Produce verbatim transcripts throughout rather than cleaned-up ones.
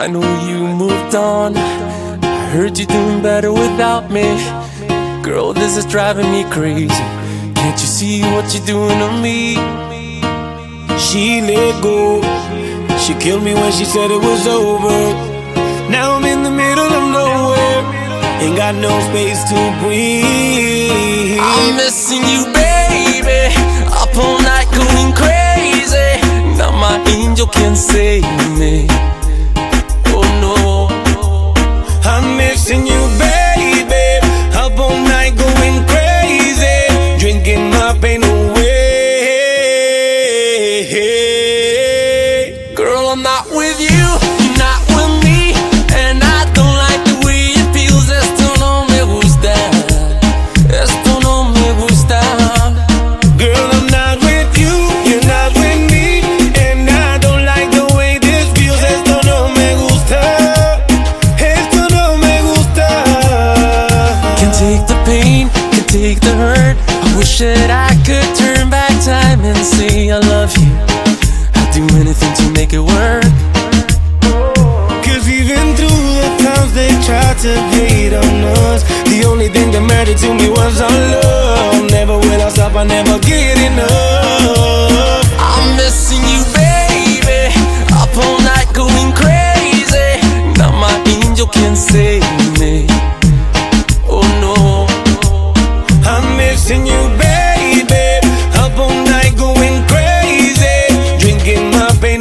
I know you moved on. I heard you're doing better without me. Girl, this is driving me crazy. Can't you see what you're doing to me? She let go. She killed me when she said it was over. Now I'm in the middle of nowhere. Ain't got no space to breathe. I'm missing you, baby. Up all night going crazy. Now my angel can't save me. Oh no. I'm missing you, baby. Up all night going crazy, drinking my pain away. Girl, I'm not with you, you're not with me, and I don't like the way it feels. Esto no me gusta. Esto no me gusta. Girl, I'm not with you, you're not with me, and I don't like the way this feels. Esto no me gusta. Esto no me gusta. Can't take the pain, can't take the hurt. I wish that I could turn back time and say I love you. I'd do anything to make it work. Cause even through the times they tried to hate on us, the only thing that mattered to me was our love. Never will I stop, I never get enough. I'm missing you, baby. Up all night going crazy. Now my angel can't save me. Oh no. I'm missing you, baby. Up all night going crazy, drinking my pain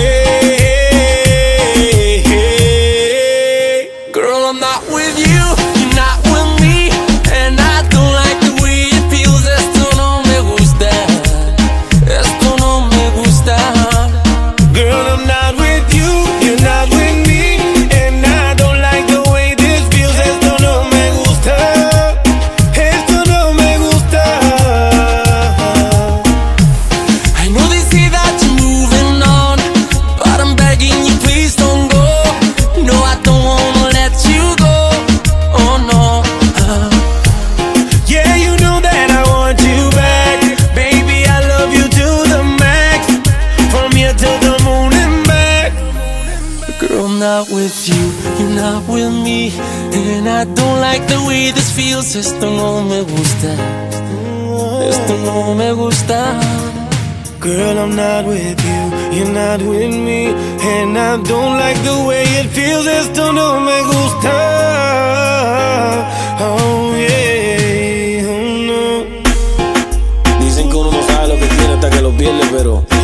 away. Girl, I'm not with you, you're not with me, and I don't like the way it feels. Esto no me gusta. Esto no me gusta. Girl, I'm not with you, you're not with me, and I don't like the way this feels. Esto no me gusta. Esto no me gusta. I know they say that you're moving on, but I'm begging you, please don't go. No, I don't wanna let you go. Oh no. uh. Yeah, you know that I want you back. Baby, I love you to the max. From here to the moon and back. Girl, I'm not with you, you're not with me, and I don't like the way this feels. Esto no me gusta. Esto no me gusta. Girl, I'm not with you, you're not with me, and I don't like the way it feels. Esto no me gusta. Oh yeah, oh no. Dicen que uno no sabe lo que tiene hasta que lo pierde, pero